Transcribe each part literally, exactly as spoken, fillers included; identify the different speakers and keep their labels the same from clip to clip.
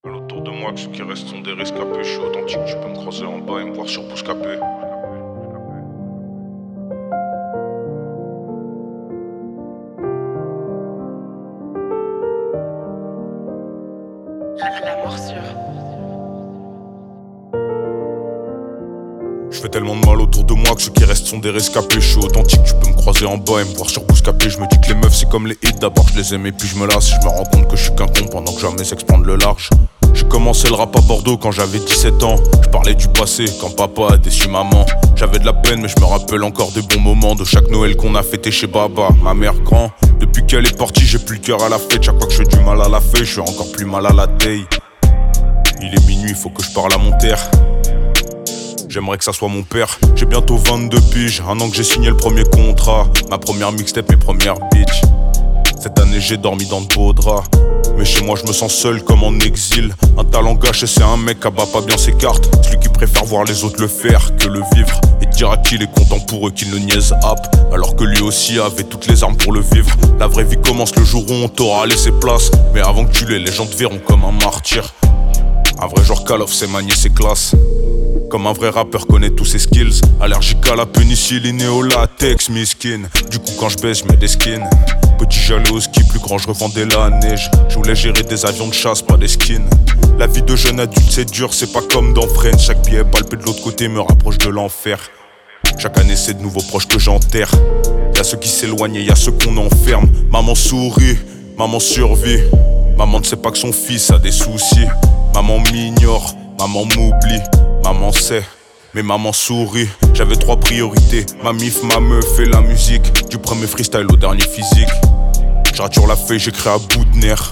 Speaker 1: Autour de moi, que ceux qui restent sont des rescapés. Je suis authentique, tu peux me croiser en bas et me voir sur Bouscapé.
Speaker 2: La, la morsure.
Speaker 1: Je fais tellement de mal autour de moi que ceux qui restent sont des rescapés. Je suis authentique, tu peux me croiser en bas et me voir sur Bouscapé. Je me dis que les meufs c'est comme les hits, d'abord je les aime et puis je me lasse. Je me rends compte que je suis qu'un con pendant que jamais s'expande le large. J'ai commencé le rap à Bordeaux quand j'avais dix-sept ans. Je parlais du passé quand papa a déçu maman. J'avais de la peine mais je me rappelle encore des bons moments de chaque Noël qu'on a fêté chez Baba, ma mère grand. Depuis qu'elle est partie j'ai plus le cœur à la fête. Chaque fois que je fais du mal à la fête, je suis encore plus mal à la taille. Il est minuit, faut que je parle à mon terre. J'aimerais que ça soit mon père. J'ai bientôt vingt-deux piges, un an que j'ai signé le premier contrat. Ma première mixtape, mes premières bitches. Cette année j'ai dormi dans de beaux draps. Mais chez moi je me sens seul comme en exil. Un talent gâché c'est un mec qui abat pas bien ses cartes. Celui qui préfère voir les autres le faire que le vivre. Et dira qu'il est content pour eux qu'il ne niaise app. Alors que lui aussi avait toutes les armes pour le vivre. La vraie vie commence le jour où on t'aura laissé place. Mais avant que tu l'aies, les gens te verront comme un martyr. Un vrai genre Call of sait manier ses classes. Comme un vrai rappeur connaît tous ses skills. Allergique à la pénicilline et au latex, miskin. Du coup quand je baisse je mets des skins. Petit j'allais au ski, plus grand je revendais la neige. Je voulais gérer des avions de chasse, pas des skins. La vie de jeune adulte c'est dur, c'est pas comme dans Friends. Chaque billet palpé de l'autre côté me rapproche de l'enfer. Chaque année c'est de nouveaux proches que j'enterre. Y'a ceux qui s'éloignent et y'a ceux qu'on enferme. Maman sourit, maman survit. Maman ne sait pas que son fils a des soucis. Maman m'ignore, maman m'oublie. Maman sait, mais maman sourit. J'avais trois priorités, ma mif, ma meuf et la musique. Du premier freestyle au dernier physique. Je rature la feuille, j'écris à bout de nerfs.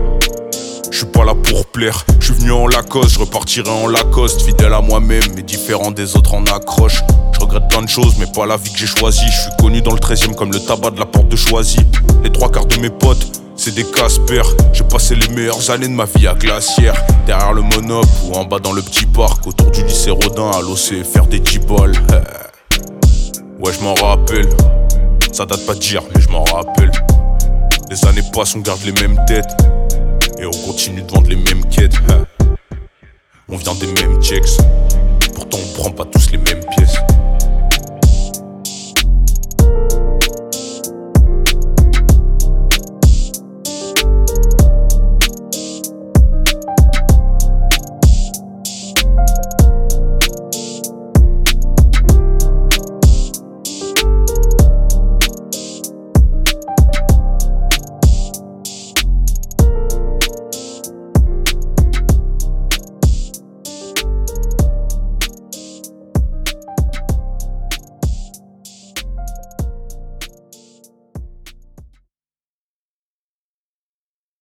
Speaker 1: J'suis pas là pour plaire. J'suis venu en Lacoste, je repartirai en Lacoste. Fidèle à moi-même, mais différent des autres en accroche. Je regrette plein de choses, mais pas la vie que j'ai choisie. J'suis connu dans le treizième comme le tabac de la porte de Choisy. Les trois quarts de mes potes, c'est des Casper. J'ai passé les meilleures années de ma vie à Glacière. Derrière le monop ou en bas dans le petit parc. Autour du lycée Rodin à l'O C, faire des dix-balles. Ouais je m'en rappelle. Ça date pas d'hier mais je m'en rappelle. Les années passent, on garde les mêmes têtes. Et on continue de vendre les mêmes quêtes. On vient des mêmes checks. Pourtant on prend pas tous les mêmes pièces.